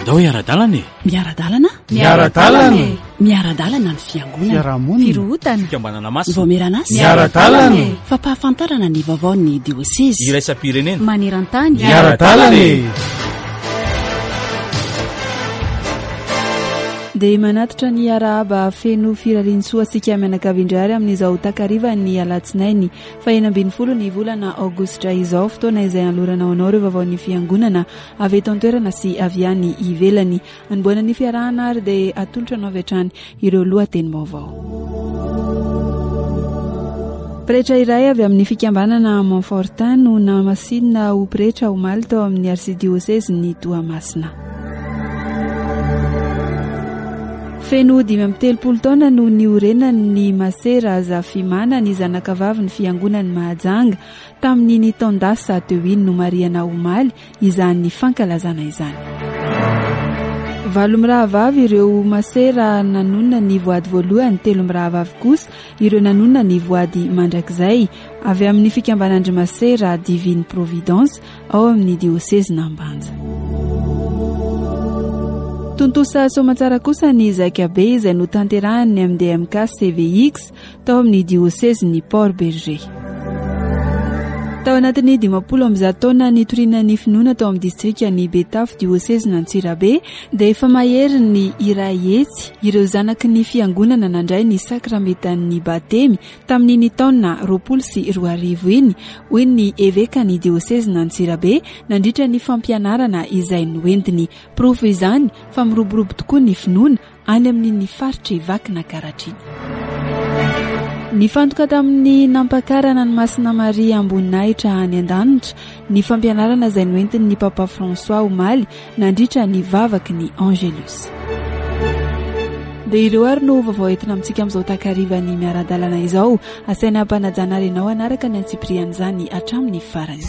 da hoe ara-dalana e miara-dalana miara-dalana miara-dalana ny fiangonana fiarahamonina firohotana fikambanana masina voameranasy miara-dalana fampahafantarana ny vaovaon'ny diosesy iraisam-pirenena maneran-tany miara-dalana dia manatitra ny arahaba feno firarian-tsoa antsika mianakavindrary amin'izao takariva ny alatsinainy fa 12 ny volana aogositra izao fotoana izay aloranao anao ireo vaovaon'ny fiangonana avy eto an-toerana sy avy any ivelany anboana ny fiarahana ary dia atolotra anao avy hatrany ireo lohateny vaovao. Pretra iray avy amin'ny fikambanana Montfortin no namasinina ho pretra omaly tao amin'ny arsidiosese ny Toamasina. Feno 5 taona no niorenan'ny Masera Zafimana ny zanakavavy ny fiangonany Mahajanga tamin'ny ny taondasa teo iny no mariana omaly izany fankalazana izany. 7 mirahavavy ireo Masera nanonona ny voady voalohany, 3 mirahavavy kosa ireo nanonona ny voady mandrakizay avy amin'ny fikambanandry Masera Divine Providence ao amin'ny diosese Nambanja. Tontosa somatsara kosa ny Zakabe izay no tanterahany amin'ny DMK CVX tao amin'ny diosese ny Port Berger. Tao anatin'ny 50 taona nitoriana ny finoana tao amin'ny distrika ny Betafo diosese n'Antsirabe dia efa mahery ny Iraetsy ireo zanaky ny fiangonana nandray ny sakramentan'ny batemy tamin'ny ny taona 2020 iny hoy ny eveka ny diosese n'Antsirabe nandritra ny fampianarana izay noentiny profo izany fa miroborobo tokoa ny finoana any amin'ny faritry vakina Karatriny. Ny fantoka tamin'ny nampakarana ny Masina Maria Amboninahitra any an-danitra ny fampianarana izay noentiny ny Papa François omaly nandritra ny vavaky ny Angelus. Dia ireo ary no vaovao entina amintsika amin'izao takariva ny miara-dalana izao asaina hampanajana renao anaraka ny antsipriana izany hatramin'ny farany.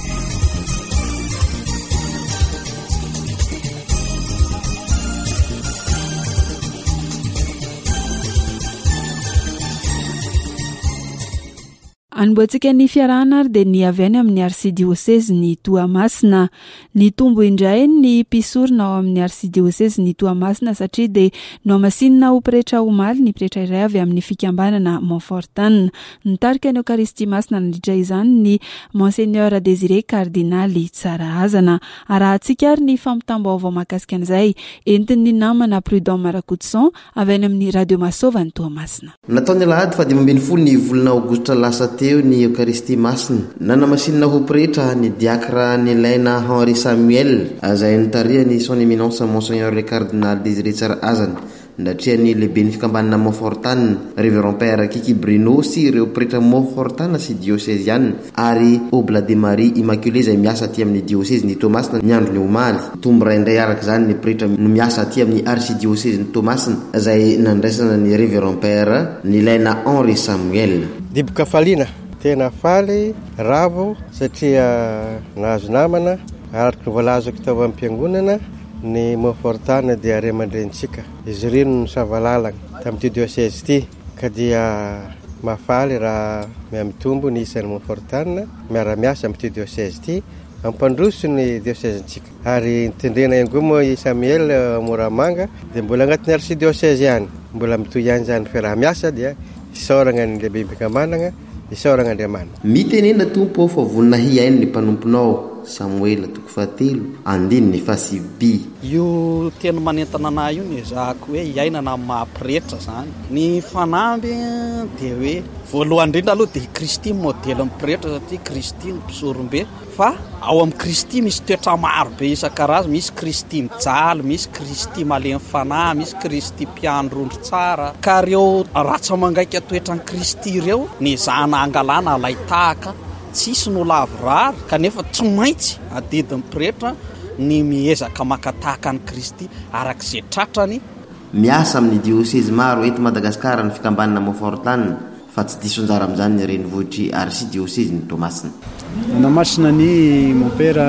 Anboantsika ny fiarahana ary dia ny avy any amin'ny arsidiosese ny Toamasina ny tombo indray ny mpisorona ao amin'ny arsidiosese ny Toamasina satria dia no amasinina ho pretra omaly ny pretra iray avy amin'ny fikambanana Montfortin. Nitarika ny Eucharistie masina nandritra izany ny Monseigneur Désiré Cardinali Tsaraazana. Arahantsika ary ny fampitam-baovao mahakasika an'izay entin'ny namana Prudent Marakoutson avy any amin'ny Radio Masova ny Toamasina. Nataony Alahady 12 ny volana aogositra lasa teo ny Eucharistie masina nanamasinina ho pretra ny diakra ny laina Henri Samuel azay nitaria ny son éminence Monseigneur le Cardinal Désiré Tsaraazana ndatria ny lehibe ny fikambanana Montfortin Révérend Père Kiki Bruno sy ireo pretra Montfortin sy diocésienne ary Obla de Marie Immaculée izay miasa aty amin'ny diocèse ny Toamasina ny andro ny omaly. Tombo ray indray araka izany ny pretra no miasa aty amin'ny archidiocèse ny Toamasina izay nandraisana ny Révérend Père ny laina Henri Samuel. Diboka faliana tena faly ravo satria nahazo namana araky ny voalazako tao amin'ny mpiangonana ny Montfortin dia ray aman-drenitsika izy reno no savalalana tamin'ity diocèse ity ka dia mafaly raha miamitombo ny isan'ny Montfortin miara-miasa amin'ity diocèse ity ampandroso ny diocèsetsika ary nitendrena iangomo i Samuel Moramanga dia mbola agnatin'ny archidiocèse ihany mbola mitoy ihany zany fiaraha-miasa dia isaorana ny lehibe mpikambanana isaorana Andriamanitra. Mitenena tompo fa vonina hiainy ny mpanomponao Samuel toko 7 andiny ny fasibi. Io tena manentana anahy io ny zako hoe iainana mahapretra zany. Ny fanamby dia hoe voalohany indrindra aloha dia Kristy modèle mipretra satria Kristy ny mpisorombe fa ao amin'ny Kristy misy toetra maro be isan-karazany, misy Kristy mijaly, misy Kristy malemy fanahy, misy Kristy mpiandrondro tsara ka reo ratsa mangaika toetran'ny Kristy ireo ny zana angalana alay tahaka tsisy no lavorary kanefa tsy maintsy adidin'ny pretra ny miezaka makatahaka ny Kristy arak'izay tratrany. Miasa amin'ny diocèse maro eto Madagasikara ny fikambanana Montfortin fa tsy diso anjara amin'izany ny renivohitry archidiocèse ny Toamasina. Namasina ny mon père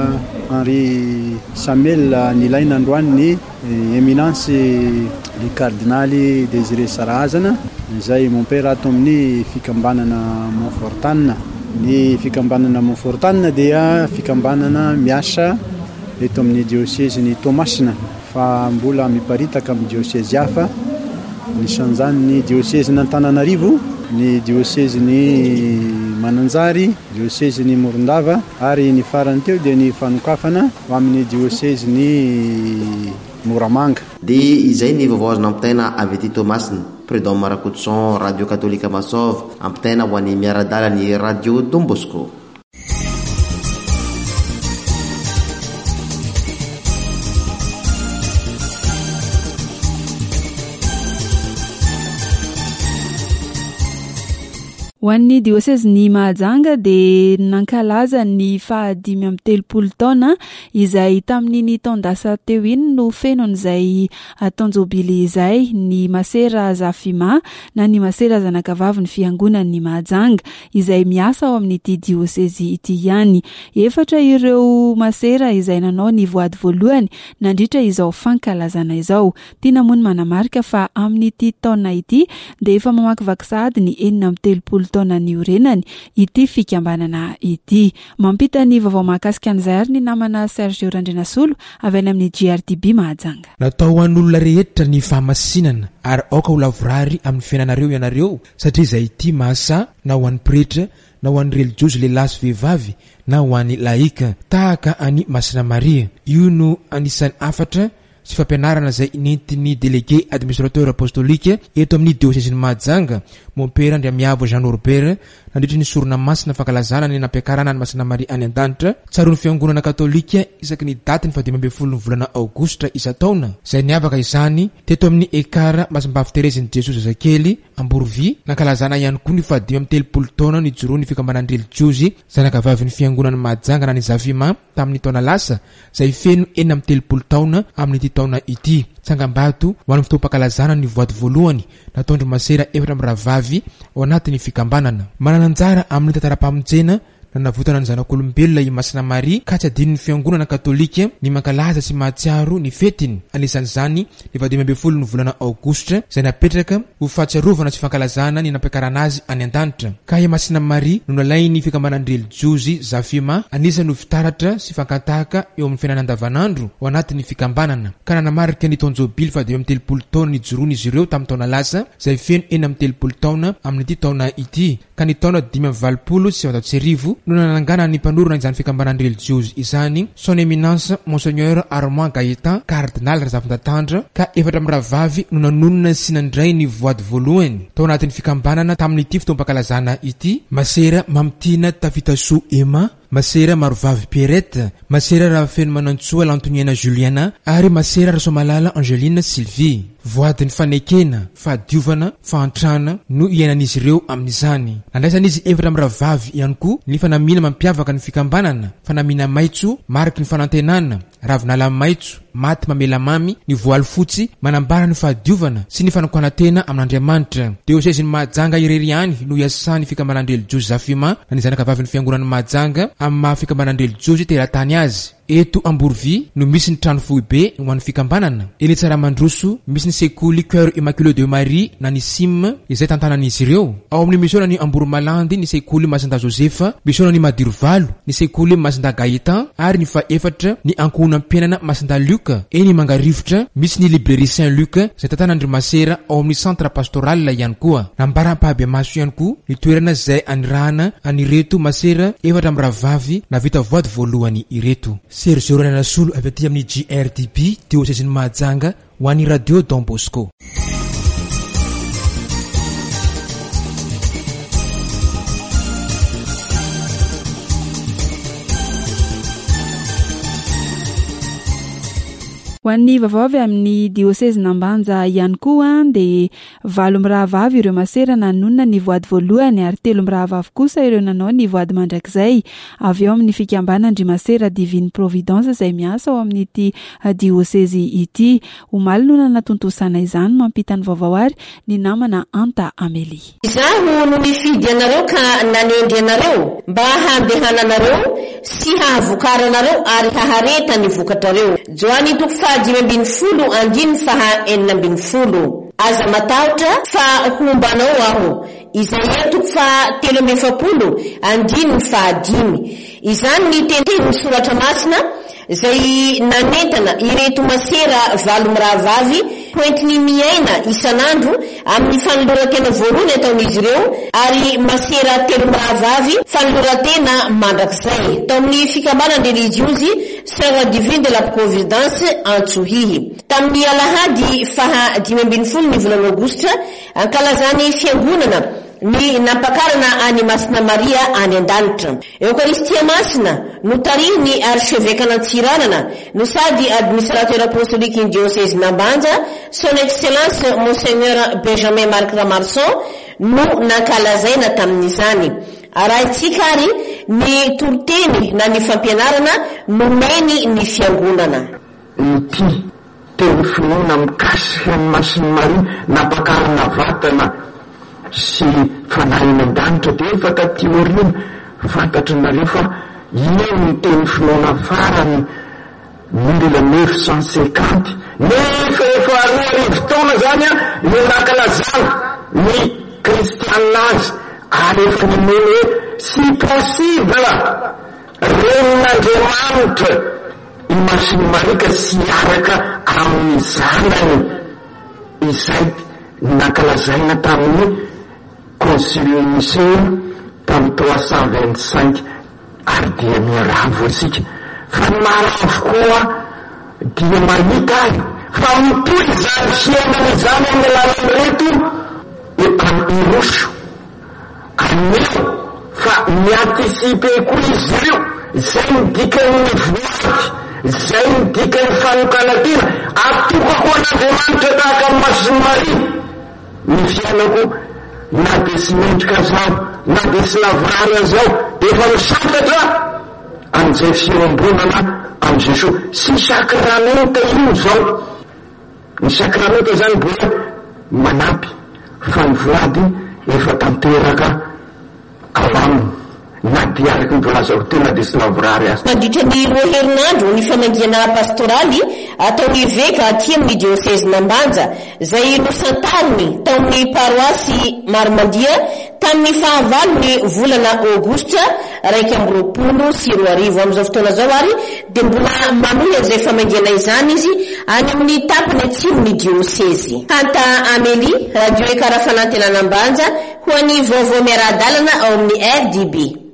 Henri Samuel nilaina androany ny éminence le Cardinal Désiré Tsaraazana izay mon père ato amin'ny fikambanana Montfortin. Ny fikambanana Montfortin dia fikambanana miasa eto amin'ny diocèse ny Toamasina fa mbola miparitaka amin'ny diocèse hafa. Nisan'izany ny diocèse n'Antananarivo, ny diocèse ny Mananjary, diocèse ny Morondava ary ny farany teo dia ny fanokafana amin'ny diocèse ny Moramanga. Dia izay ny vaovao azona ampitaina avy aty Tomasina, président Marakoutson radio katolika Masov, ampitaina ho an'ny miaradala ny radio Don Bosco. Ho an'ny diocèse ny Mahajanga dia nankalaza ny 530 taona izay tamin'ny taondasa teo iny no fenon'izay ataonjobily izay ny masera Zafima na ny masera zanakavavy ny fiangonan'ny Mahajanga izay miasa ao amin'ity diocèse ity ihany. 4 ireo masera izay nanao ny voady voalohany nandritra izao fankalazana izao. Tiana moa ny manamarika fa amin'ity taona ity dia efa mamakivaky sahady ny 430 taona ny orenany ity fikambanana ity. Mampita ny vaovao mahakasika an'izay ary ny namana Serge Randrinasolo avy any amin'ny GRTB Mahajanga. Natao ho an'olona rehetra ny fahamasinana ary aoka ho lavorary amin'ny fiainanareo ianareo satria izay ity mahasa na ho an'ny pretra na ho an'ny religiosy lehilahy sy vehivavy na ho an'ny laika tahaka any Masina Maria. Io no anisan'ny 4 sy fampianarana izay nentin'ny délégué administrateur apostolique eto amin'ny diocèse ny Mahajanga Monseigneur Andriamiavo Jean Norbert nandritra ny sorona masina fankalazana ny nampiakarana ny Masina Maria any an-danitra tsaron'ny fiangonana katolika isaky ny daty ny 12 volana Aogositra isa-taona. Izay niavaka izany teto amin'ny ekara Masimbavy Terezin'i Jesosy Zazakely Amborovy nankalazana ihany koa ny 13 taona ny joroan'ny fikambanan'ny religiosy zanakavavy ny fiangonana Mahajanga na ny Zafima tamin'ny taona lasa izay feno 30 taona amin'ity taona ity. Tsangam-bato ho an'ny fotoam-pankalazana ny voady voalohany nataondry masera 4 ravavy ao anatin'ny fikambanana. Manana anjara amin'ny tantara-pamonjena na navotana ny zanak'olombelona i Masina Maria ka tsy adino ny fiangonana katolika ny mankalaza sy mahatsiaro ny fetiny. Anisan'izany ny 12 ny volana Aogositra izay napetraka ho fahatsiarovana sy fankalazana ny nampiakarana azy any an-danitra. Ka i Masina Maria no nalain'ny fikambanan'ny religiosy Zafima anisany ho fitaratra sy fankatahaka eo amin'ny fiainana andavanandro ao anatin'ny fikambanana. Ka nanamarika ny taonjobily 13 taona ny joroany izy ireo tamin'ny taona lasa izay feno 30 taona amin'ity taona ity. Ka ny taona 520 sy 1900 no nanangana ny mpanorona izany fikambanan'ny religiosy izany son éminence Monseigneur Armand Gaëtan cardinal Razafindatandra ka 4 ravavy no nanonona sy nandray ny voady voalohany tao anatin'ny fikambanana tamin'ity fotoam-pankalazana ity. Masera Mamtina Tafitaso Emma, masera Marovavy Pierrette, masera Rafeno Manantsoa Lantoniana Juliana ary masera Rasomalala Angeline Sylvie. Voadiny fanekena, fahadiovana, fahantrana no iainan'izy ireo amin'izany. Nandraisan'izy 4 ravavy ihany koa ny fanamina mampiavaka ny fikambanana, fanamina maitso mariky ny fanantenana, ravinala maitso maty mamela mamy, ny voaly fotsy manambara ny fahadiovana sy ny fanakoana amin'Andriamanitra. Diocèse ny Mahajanga irery ihany no iasan'ny fikambanan'ny religiosy Zafima na ny zanakavavy ny fiangonan'ny Mahajanga amin'ny maha fikambanan'ny religiosy teratany azy. Eto Amborovy no misy ny trano foibe ho an'ny fikambanana. Eny Tsaramandroso misy ny sekoly Cœur Immaculé de Marie na ny SIM izay tantanan'izy ireo. Ao amin'ny misiona ny Amboromalandy ny sekoly Masinda Josefa, misiona ny Madirovalo ny sekoly Masinda Gaëtan ary ny fa-4 ny ankohonam-piainana Masinda Luc. Eny Mangarivotra misy ny librairie Saint-Luc izay tantanan'Andry Masera ao amin'ny centre pastoral ihany koa. Nambaram-pahabiamaso ihany koa ny toerana izay anirahana anireto masera 4 ravavy na vita voady voalohany ireto. Serge Randrinasolo avy aty amin'ny GRTB diocèse ny Mahajanga ho an'ny radio Don Bosco. Ho an'ny vavavy amin'ny diocèse n'Ambanja ihany koa dia 7 mirahavavy ireo masera nanonona ny voady voalohany ary 3 mirahavavy kosa ireo nanao ny voady mandrakizay avy eo amin'ny fikambanan'ny masera Divine Providence izay miasa ao amin'ity diocèse ity. Omaly no nanatontosaina izany mampita ny vaovao ary ny namana Anta Amélie. Izaho no mifidy anareo ka nanendry anareo mba handehananareo sy hahavokaranareo ary hahareta ny vokatrareo. Joany toko 5:10 andiny faha 4:40. Aza matahotra fa hombanao aho. Isaia toko 3:70 andiny faha 5. Izany ny teny soratra masina izay nanentana ireto masera valo mirahavavy hoentiny miaina isan'andro amin'ny fanoloran-tena voalohany ataon'izy ireo ary masera telo mirahavavy fanoloran-tena mandrakizay tao amin'ny fikambanana religiozy Sœur Divine de la Providence Antsohihy. Tamin'ny alahady faha 15 ny volana Aogositra ankalazany fiangonana ny nampakarana any Masina Maria any an-danitra. Eucharistia Masina no tarihiny archevêque Antsiranana no sady administrateur apostolique ny diocèse Nambanja son excellence Monseigneur Benjamin Marc Ramarson no nankalazaina tamin'izany. Arahintsika ary ny toroteny na ny fampianarana nomeny ny fiangonana. Ity teny finoana mikasika ny Masina Maria nampakarana vatana sy fanahy eny an-danitra dia efa taty aoriana fantatranareo fa io ny teny finoana farany 1950 nefa efa 1000 taona zany no nankalazana ny kristianazy ary efa nomeny hoe si possible renin'Andriamanitra i Masina Maria ka sy araka amin'ny zanany izay nankalazaina tamin'ny Concile Nicéen tamin'ny 325 ary dia miaravo asika fa ny maravo koa dia mahita azy fa mitoy izany fiainana izany amin'ny lalany reto irosho aneo fa miantisipe koa izy ireo izay midikany voady izay midikany fanokana tena atokako an'Andriamanitra tahaka amin'ny Masina Maria ny fiainako na dia sy mendrika zao na dia sy lavrary zao efa misakatra amin'izay fiambonana amin'i Jesosy sy sakramenta io zao ny sakramenta zany mbola manampy fa ny voady efa tanteraka ao aminy na dia araky ny volazako tena dia sy lavrary azy. Mandritra ny 2 herinandro ny famangina pastoraly ataon'ny évêque aty amin'ny diocèse Nambanja izay nosantariny taon'ny paroasy Marimandia tamin'ny fahavalony volana Aogositra 2024 amin'izao fotoana zao ary dia mbola manohy izay famangina izany izy any amin'ny tapany atsimony diocèse. Hanta Amélie, radio Ekara Fanantena Nambanja ho an'ny vaovao miara-dalana ao amin'ny RDB.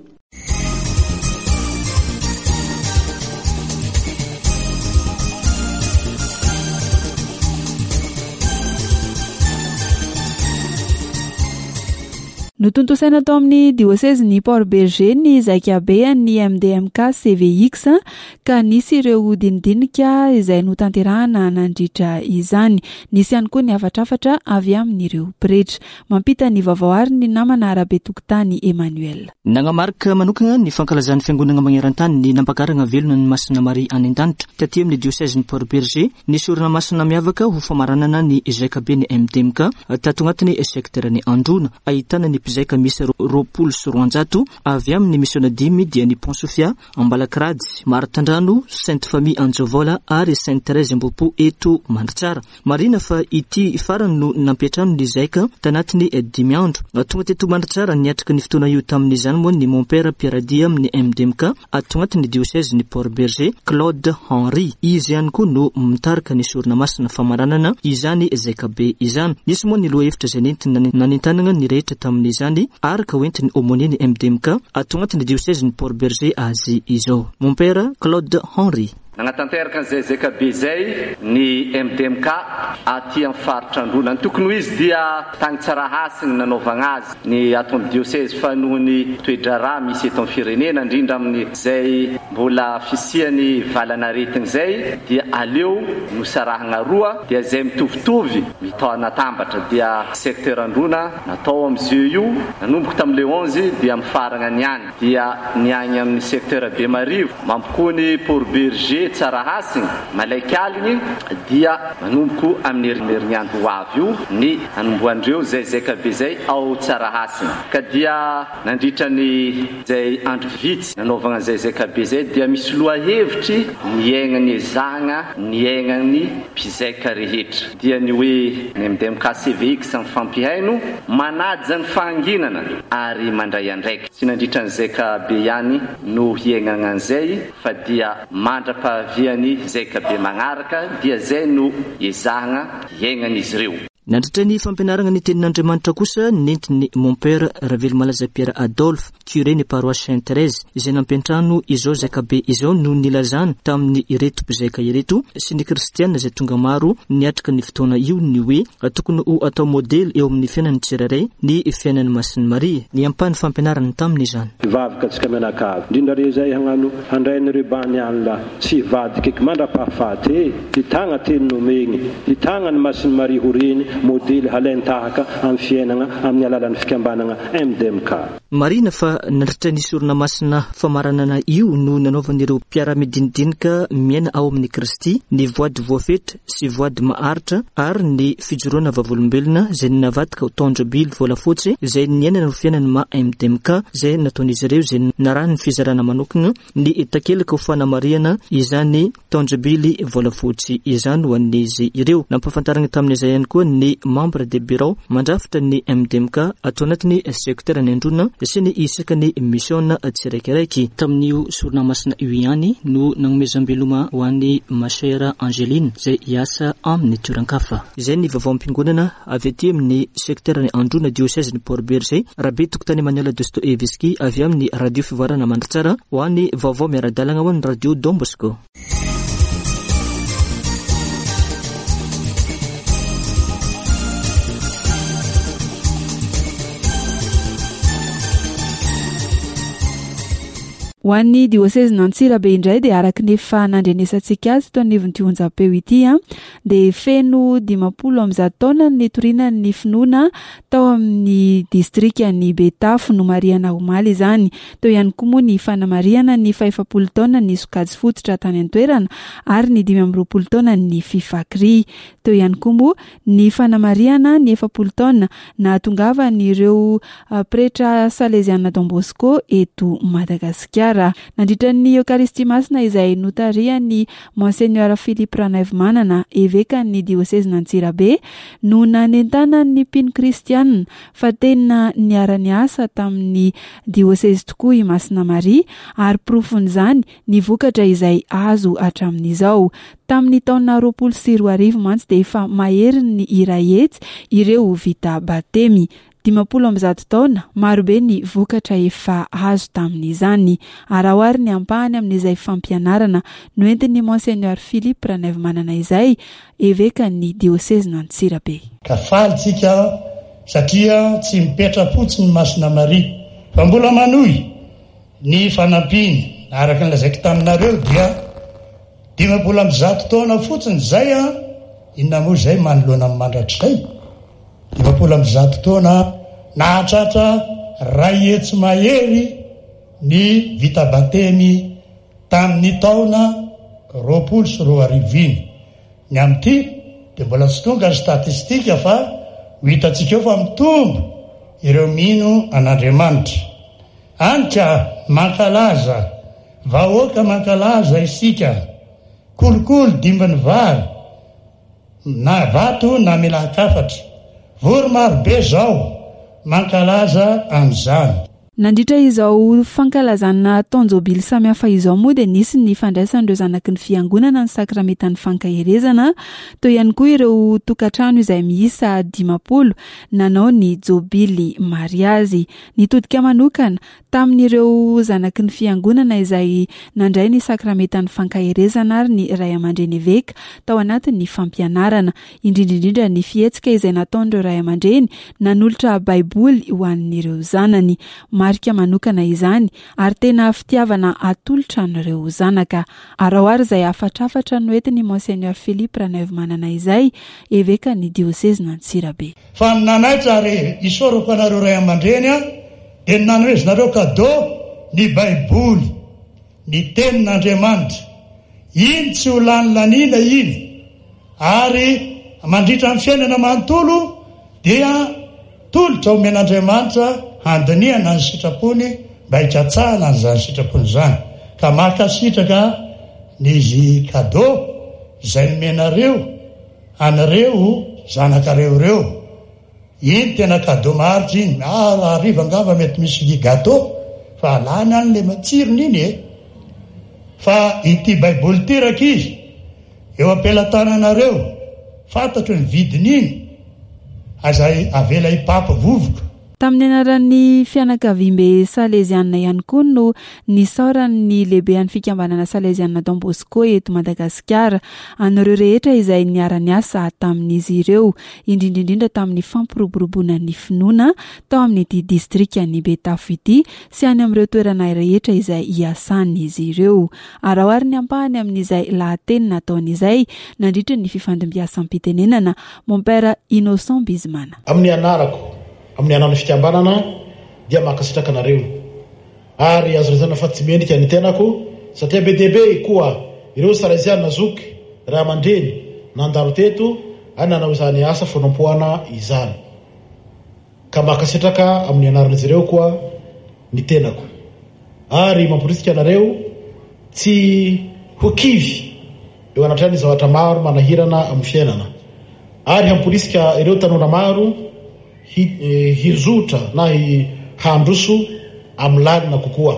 Notontosaina tao amin'ny diocèse ny Port Berger ny zakabe ny MDMK CVX ka nisy ireo dinidinika izay notanterahana nandritra izany. Nisy ihany koa ny avatrafatra avy amin'ireo pretra. Mampita ny vavaoary ny namana Arabe Tokotany Emmanuel. Nagnamarika manokana ny fankalazan'ny fiangonana magneran-tany ny nampakarana velona ny Masina Maria any an-danitra taty amin'ny diocèse ny Port Berger nisy orina-masina miavaka ho famaranana ny zakabe ny MDMK tato agnatin'ny sekterany Androna ahitana ny zaika misy 200 avy amin'ny missiona 10 dia ny Pont Sofia, Ambalakrady, Maritandrano, Sainte Famille Anjovola ary Sainte Thérèse Mbopo eto Mandritsara. Marina fa ity farany no nampiatrano ny zaika tanatiny 10 andro. Tonga teto Mandritsara niatrika ny fotoana io tamin'izany moa ny mon père Pierre Dia amin'ny MDMK atongatiny diocèse ny Port Berger Claude Henry. Izy ihany koa no mitarika ny sorona masina famaranana izany zaika be izany. Nisy moa ny loha hevitra izay nentina nanentanana ny rehetra tamin'izany araka hoentiny aumônier ny MDMK atongatiny diocèse ny Port Berger azy izao. Mon père Claude Henry. Nagnatanteraka an'izay zakabe zay ny MDMK aty amin'ny faritra Androna. Ny tokony ho izy dia tany tsara hasiny nanaovagna azy ny ato amin'ny diocèse fa noho ny toe-draharaha misy eto amin'ny firenena indrindra amin'ny zay mbola fisiany valanaretigny zay dia aleo nosarahagna roa dia zay mitovitovy mitao natambatra dia secteur Androna natao amin'izio io nanomboka tamin'le 11 dia mifaragna niany dia niany amin'ny secteur Bemarivo mampikony Port Berger tsara hasiny malaikaligny dia manomboko amin'ny herinandro ho avy io ny anomboandreo zay zakabe zay ao tsara hasiny ka dia nandritra ny zay andro vitsy nanaovagna zay zakabe zay dia misy lohahevitry niaignany zagna niaignany mpizaika rehetra dia ny hoe ny MDMK CVX amin'ny fampihaino manaja ny fahanginana ary mandray andraikitra sy nandritra ny zakabe ihany no hiaignana an'izay fa dia mandrapa viany zakabe magnaraka dia zay no izahagna iainan'izy ireo. Nandritra ny fampianarana ny tenin'Andriamanitra kosa nentiny mon père Ravelo Malaza Pierre Adolphe, curé ny paroisse Sainte-Thérèse, izay nampiantrano izao zakabe izao no nilazana tamin'ny ireto mpizaka ireto sy ny kristianina izay tonga maro niatrika ny fotoana io ny hoe tokony ho atao modely eo amin'ny fiainan'ny tsirairay ny fiainan'ny Masin'i Maria, ny ampahany fampianarana tamin'izany. Vavaka antsika menakavy indrindra re zay hagnano handrain'ireo bany alina tsy vadika mandrapahafaty hitagna teny nomegny hitagna ny Masin'i Maria horeny modely halentahaka amin'ny fiainana amin'ny alalan'ny fikambanana MDMK. Marina fa nandritra ny sorona masina famaranana io no nanaovan'ireo mpiara-midinidinika miaina ao amin'ny Kristy ny voady voafetra sy voady maharitra ary ny fijoroana vavolombelona izay navadika ho tondrobily volafotsy izay niainana ho fiainany ma MDMK izay nataon'izy ireo izay narany ny fizarana manokana ny takelaka ho fanamariana izany tondrobily volafotsy izany ho an'izy ireo. Nampafantarana tamin'izay ihany koa ny membre de bureau mandrafitra ny MDMK atao anatin'ny secteur ny androna sy ny isaka ny mission tsiraikiraiky. Tamin'io sorona masina io ihany no nanomezam-beloma ho an'ny Machère Angeline izay hiasa amin'ny toeran-kafa. Izay ny vaovao am-piangonana avy aty amin'ny secteur ny androna diocèse ny Port-Berger. Rabe tokotany Emmanuel Dostoevsky avy amin'ny radio fivoarana mandratsara ho an'ny vaovao miara-dalagna ho an'ny radio Don Bosco. Ho an'ny diocèse n'Antsirabe indray dia araky ny efa nandrenesantsika azy tao anivon'Tionjapeo ity dia feno 50 taona ny torinan'ny finoana tao amin'ny distriktan'ny Betafo no Mariana Omaly izany. Tao ihany koa moa ny fanamariana ny 50 taona ny sokajy fototra tany an-toerana ary ny 20 taona ny fifakry. Tao ihany koa moa ny fanamariana ny 40 taona na tongavan'ireo pretra Salesiana Don Bosco eto Madagasikara. Nandritra ny Eucharistie Masina izay notarian'ny Monseigneur Philippe Ranaivo Manana evekan'ny diocèse n'Antsirabe no nanentana ny mpino kristianina fa tena niara-ny asa tamin'ny diocèse tokoa i Masina Maria ary profon'izany ny vokatra izay azo hatramin'izao. Tamin'ny taona 20 mantsy dia efa mahery ny irahetsy ireo vita batemy. 50 taona marobe ny vokatra efa azo tamin'izany. Arahoary ny ampahany amin'izay fampianarana noentin'ny Monseigneur Philippe Ranaivo Manana izay evekan'ny diocèse n'Antsirabe. Ka faly tsika satria tsy mipetra-potsiny Masina Maria fa mbola manohy ny fanampiny araka nylazaiko taminareo dia 50 taona fotsiny zay inona moa zay manoloana amin'ny mandratry zay 50 taona nahatratra ray etsy mahery ny vita batemy tamin'ny taona 20 ny amty dia mbola tsy tonga ny statistika fa ho hitantsika eo fa mitombo ireo mino an'Andriamanitra. Anka mankalaza vahoaka mankalaza isika kolokolo dimbany vary na vato na milakafatra vory marobe zao mankalaza amin'izany. Nandritra izao fankalazana tonjobily samihafa izao moa dia nisy ny fandraisan'ireo zanaky ny fiangonana ny sakramentan'ny fankaherezana toy ihany koa ireo tokantrano izay miisa 50 nanao ny jobily mariazy. Nitodika manokana tamin'ireo zanaky ny fiangonana izay nandray ny sakramentan'ny fankaherezana ary ny ray aman-dreny eveka tao anatin'ny fampianarana indrindrindrindra ny fietsika izay nataon'ireo ray aman-dreny nanolotra baiboly ho an'ireo zanany. Marika manokana izany ary tena fitiavana atolotra n'ireo zanaka. Arahoary izay afatrafatra noentiny Monseigneur Philippe Ranaivo Manana izay evekan'ny diocèse n'Antsirabe. Fa nanaitra ary isorako anareo ray aman-dreny dia nanoezonareo kado ny baiboly ny tenin'Andriamanitra iny tsy ho lany lanina iny ary mandritra amin'ny fiainana manontolo dia tolotra omen'Andriamanitra handiniana ny sitrapony mba hikatsahana an'izany sitrapony izany ka makasitraka n'izy kado izay nomenareo anareo zanakareo reo. Iny tena kado maharitra iny ariva angamba mety misy gato fa alany any le matsirony iny fa ity baiboly tiraka izy eo ampelantananareo fantatro ny vidin'iny azay avela ipapa vovoka. Tamin'ny anaran'ny fianakaviambe Salesianina ihany koa no nisaoran'ny lehibean'ny fikambanana Salesianina Don Bosco eto Madagasikara an'ireo rehetra izay niara-niasa tamin'izy ireo, indrindrindrindra tamin'ny fampiroboroboana ny finoana tao amin'ity distriktan'ny Betafo ity sy any amin'ireo toerana rehetra izay hiasan'izy ireo. Arahoary ny ampahany amin'izay lahateny nataon'izay nandritra ny fifandimbiasampiitenenana Mompera Innocent Bizimana. Amin'ny anarako amin'ny anan'ny fikambanana dia makasitraka anareo ary azo rezana fa tsy mendrika ny tenako satria be dehibe koa ireo Salesianina zoky raha aman-dreny nandalo teto ary nanao izany asa fanompoana izany ka makasitraka amin'ny anaran'izy ireo koa ny tenako ary mamporisika anareo tsy hokivy eo anatrany zavatra maro manahirana amin'ny fiainana ary hamporisika ireo tanora maro hizotra na handroso amin'ny lalina kokoa.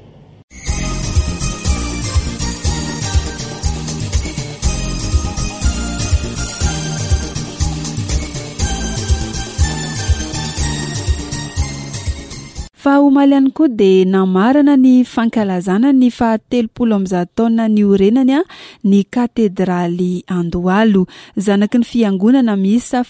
Fa omaly ihany koa dia namarana ny fankalazana ny 70 taona ny orenany ny katedraly Andohalo, zanaky ny fiangonana miisa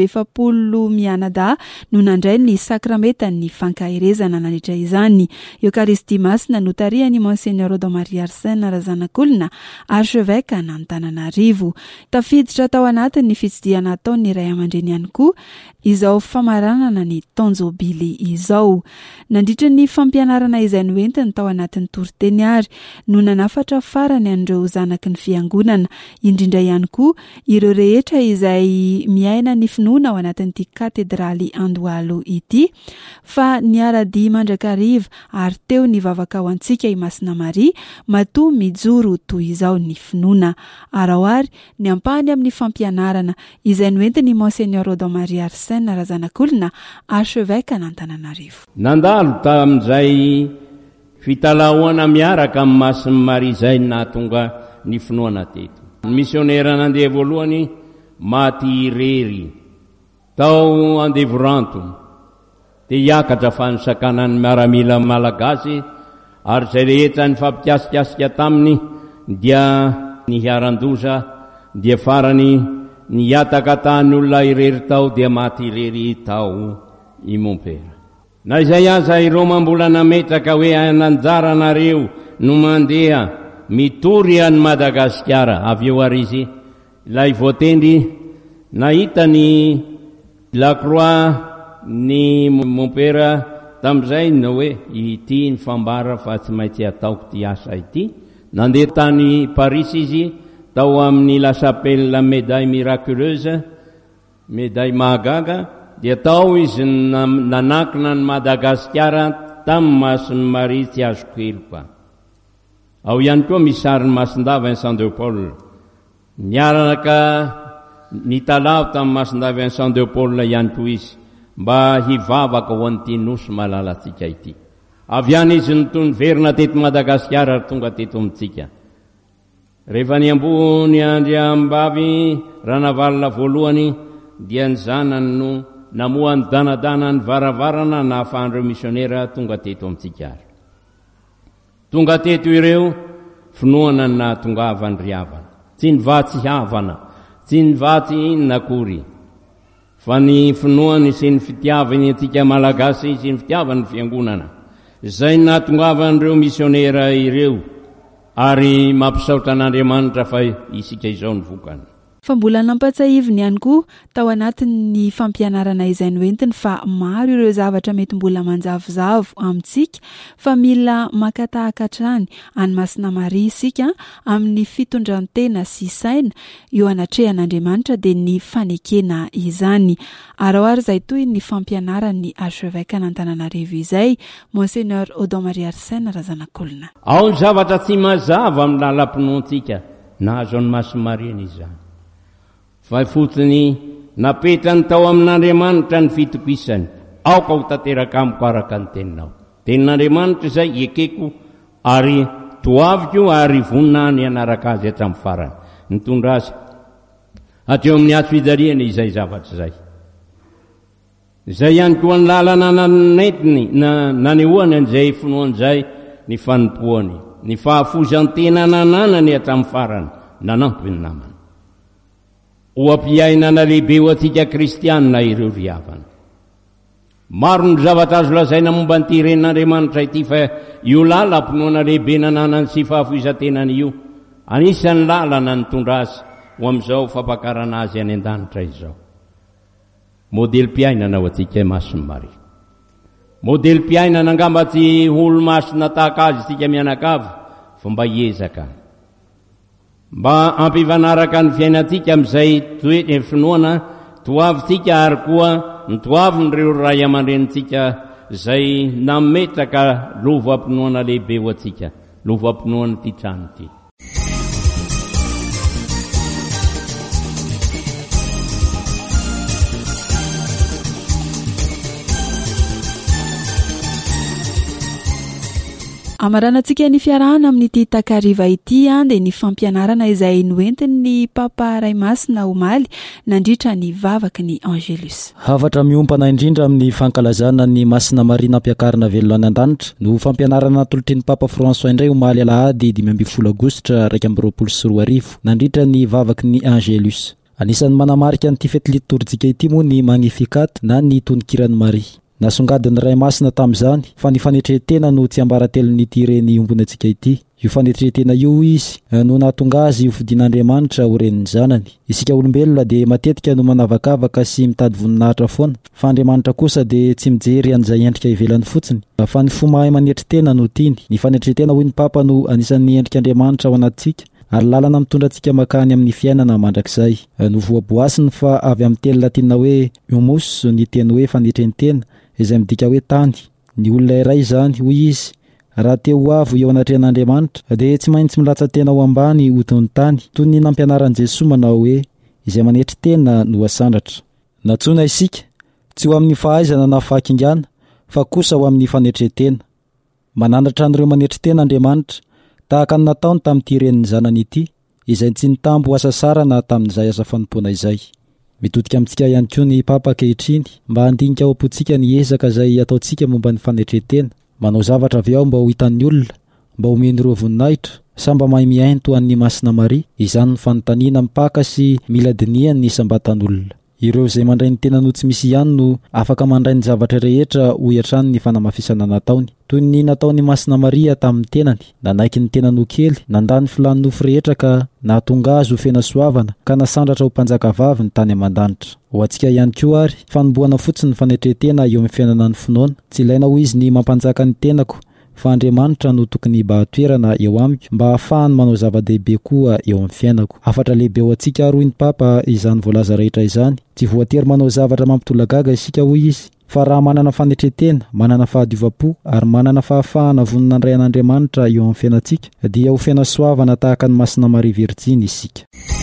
770 mianadahy no nandray ny sakramenta ny fankahirezana nandritra izany. Eucharistie masina notariany Monseigneur Odo Maria Arsène Razanakolona, archevêque n'Antananarivo. Tafiditra tao anatin'ny fitsidiana ataon'ny ray aman-dreny ihany koa izao famaranana ny tonjobily izao. Nandritra ny fampianarana izay noentiny tao anatin'ny toriteny ary no nanafatra farany an'ireo zanaky ny fiangonana, indrindra ihany koa ireo rehetra izay miaina ny finoana ao anatin'ity katedraly Andohalo ity, fa niara-dia mandrakariva ary teo ny vavaka ao antsika i Masina Maria matoa mijoro toy izao ny finoana. Arahoary ny ampahany amin'ny fampianarana izay noentiny Monseigneur Odo Maria Arsène Razanakolona, archevêque n'Antananarivo. Nandalo tamin'izay fitalahoana miaraka amin'ny Masina Maria izay nahatonga ny finoana teto. Ny misionera nandeha voalohany maty irery tao Andevoranto dia hiakatra fansakanan'ny miaramila malagasy ary izay rehetra ny fampiasikasika taminy dia ny hiarandoza dia farany ny hiataka tany olona irery tao dia maty irery tao i Mompera. Na izay aza ireo mambola nametraka hoe ananjara nareo no mandeha mitory any Madagasikara. Avy eo ary izy ilay voatendry nahita ny Lacroix ny Mompera tamin'izay no hoe ity ny fambara fa tsy maintsy ataoko ty asa ity. Nandeha tany Paris izy tao amin'ny La Chapelle la médaille miraculeuse, médaille mahagaga, dia tao izy nanakina ny Madagasikara tamin'ny Masina Maria tsy azo keloka. Ao ihany koa misy sarin'ny Masindava Vincent de Paul. Niaraka nitalao tamin'ny Masindava Vincent de Paul ihany koa izy mba hivavaka ho an'ity nosy malalantsika ity. Avy any izy nitony verina teto Madagasikara tonga teto amintsika. Rehefa ny ambony Andriambavy Ranavalona voalohany dia ny zanany no namoa ny danadana ny varavarana na ahafahan'ireo misionera tonga teto amintsika ary. Tonga teto ireo finoana na tongavany ry havana, tsy nivatsy havana, tsy nivatsy inona akory, fa ny finoany sy ny fitiavany antsika malagasy sy ny fitiavany fiangonana izay nahatongavan'ireo misionera ireo ary mampisaotra an'Andriamanitra fa isika izao ny vokany. Fa mbola nampatsahiviny ihany koa tao anatin'ny fampianarana izay noentiny fa maro ireo zavatra mety mbola manjavozavo amintsika fa mila makatahaka hatrany any Masina Maria isika amin'ny fitondrantena sy saina eo anatrehan'Andriamanitra dia ny fanekena izany. Arahoary izay toy ny fampianaran'ny archevêque n'Antananarivo izay Monseigneur Odo Maria Arsène Razanakolona. Ao ny zavatra tsy mazava amin'ny lalam-pinoantsika nahazo an'i Masina Maria izany. Fa fotsiny napetrany tao amin'Andriamanitra ny fitokisany. Aoka ho tanteraka amiko araka ny teninao. Tenin'Andriamanitra izay ekeko ary toaviko ary vonina ny anaraka azy hatramin'ny farany nitondra azy ateo amin'ny ato fijaliana izay zavatra zay. Izay ihany koa ny lalana nanentiny nanehoany an'izay finoan'izay ny fanompoany, ny fahafozantena nananany hatramin'ny farany nanampy ny namany. Oam-piainana lehibe ho antsika kristianina ireo ry havana. Maro ny zavatra azo lazaina momba nyity ren'Andriamanitra ity fa io lala ampinoana lehibe nananany sy fahafozantenany io anisan'ny lalana nitondra azy ho amin'izao fampakarana azy any an-danitra izao. Modely-piainana ho antsika Masina Maria. Modely-piainana angamba tsy olo-masina tahaka azy tsika mianakavy fa mba hiezaka mba ampivanaraka ny fiainantsika amin'izay toe finoana toavintsika ary koa nitoavin'ireo ray aman-drenitsika izay nametraka lovam-pinoana lehibe ho antsika, lovam-pinoana ity trano ity. Amaranantsika ny fiarahana amin'ity takariva ity dia ny fampianarana izay noentin'ny Papa Raimasina Omaly nandritra ny vavaky ny Angelus. Havatra miompana indrindra amin'ny fankalazana ny Masina Maria nampiakarina velona any an-danitra no fampianarana natolotry ny Papa François indray Omaly Alahady 12 Aogositra 2024 nandritra ny vavaky ny Angelus. Anisan'ny manamarika an'ity fety liturjika ity moa ny Magnificat na ny tononkirany Maria. Nasongadiny Ray Masina tamin'izany fa ny fanetrehetena no tsy ambaratelon'ity reny ombony antsika ity. Io fanetrehetena io izy no nahatonga azy fidin'Andriamanitra ho reniny zanany. Isika olombelona dia matetika no manavakavaka sy mitady voninahitra foana, fa Andriamanitra kosa dia tsy mijery an'izay endrika ivelany fotsiny, fa ny fo mahay manetretena no tiany. Ny fanetrehetena hoy ny Papa no anisan'ny endrika Andriamanitra ao anatintsika ary lalana mitondra antsika makany amin'ny fiainana mandrakizay. No voaboasiny fa avy amin'ny teny latina hoe humus ny teny hoe fanetrehetena izay midika hoe tany. Ny olona iray zany hoy izy raha te ho avo eo anatrehan'Andriamanitra dia tsy maintsy milatsa tena ho ambany hotony tany, toy ny nampianaran'i Jesosy manao hoe izay manetry tena no asandratra. Natsoina isika tsy ho amin'ny fahaizana na fahakingana fa kosa ho amin'ny fanetretena. Manandratra an'ireo manetry tena Andriamanitra tahaka ny nataony tamin'ity reniny zanany ity izay tsy nitambo asa sara na tamin'izay asa fanompoana izay. Mitodika amintsika ihany koa ny Papa ankehitriny mba handinika ao am-pontsika ny ezaka izay ataontsika momba ny fanetretena, manao zavatra avy ao mba ho hitan'ny olona, mba homeny ireo voninahitra, sa mba mahay miainy toa an'ny Masina Maria, izany ny fanontaniana mipaka sy mila diniany ny sambatan'olona. Ireo izay mandray ny tena no tsy misy ihany no afaka mandray ny zavatra rehetra ho hiatrany ny fanamafisana nataony, toy ny nataony Masina Maria tamin'ny tenany, nanaiky ny tena no kely, nandany filany nofo rehetra ka nahatonga azy ho fena soavana ka nasandratra ho mpanjaka vavy ny tany aman-danitra. Ho antsika ihany koa ary fanomboana fotsiny ny fanetretena eo amin'ny fiainana ny finoana, tsy ilaina ho izy ny mampanjaka ny tenako fa Andriamanitra no tokony bahatoerana eo amiko mba ahafahany manao zava-dehibe koa eo amin'ny fiainako. Afatra lehibe ho antsika ary hoy ny Papa izany voalaza rehetra izany, tsy voatery manao zavatra mampitolagaga isika hoy izy, fa raha manana fanetretena, manana fahadiova-po ary manana fahafahana voninandray an'Andriamanitra eo amin'ny fiainantsika dia ho fiaina soavana tahaka ny Masina Maria Virjiny isika.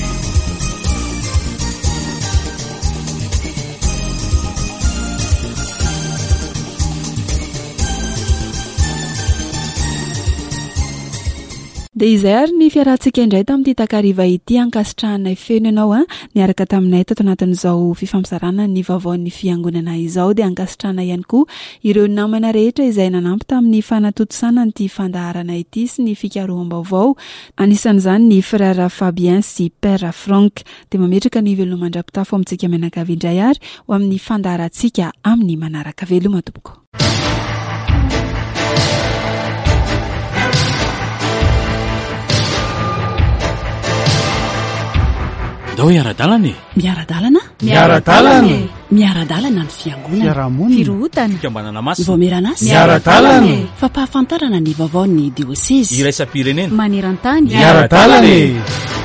Dia izay ary ny fiarahantsika indray tamin'ity takariva ity ankasitrahanay feno ianao niaraka taminay tato anatin'izao fifampizarana ny vaovaon'ny fiangonana izao, dia ankasitrahana ihany koa ireo namana rehetra izay nanampy tamin'ny fanatotosana nyity fandaharana ity sy ny fikaroham-baovao, anisan'izany ny frère Fabien sy père Franck. Dia mametraka ny veloma mandrapitafo amintsika mianakavy indray ary ho amin'ny fandaharantsika amin'ny manaraka. Veloma tompoko. Ndao miaradalana e. Miaradalana? Miaradalana. Miaradalana ny fiangonana. Fiarahamonina. Firohotana. Fikambanana masina. Vomeranasy. Miaradalana. Fampahafantarana ny vaovaon'ny diocèse. Iraisam-pirenena. Maneran-tany. Miaradalana.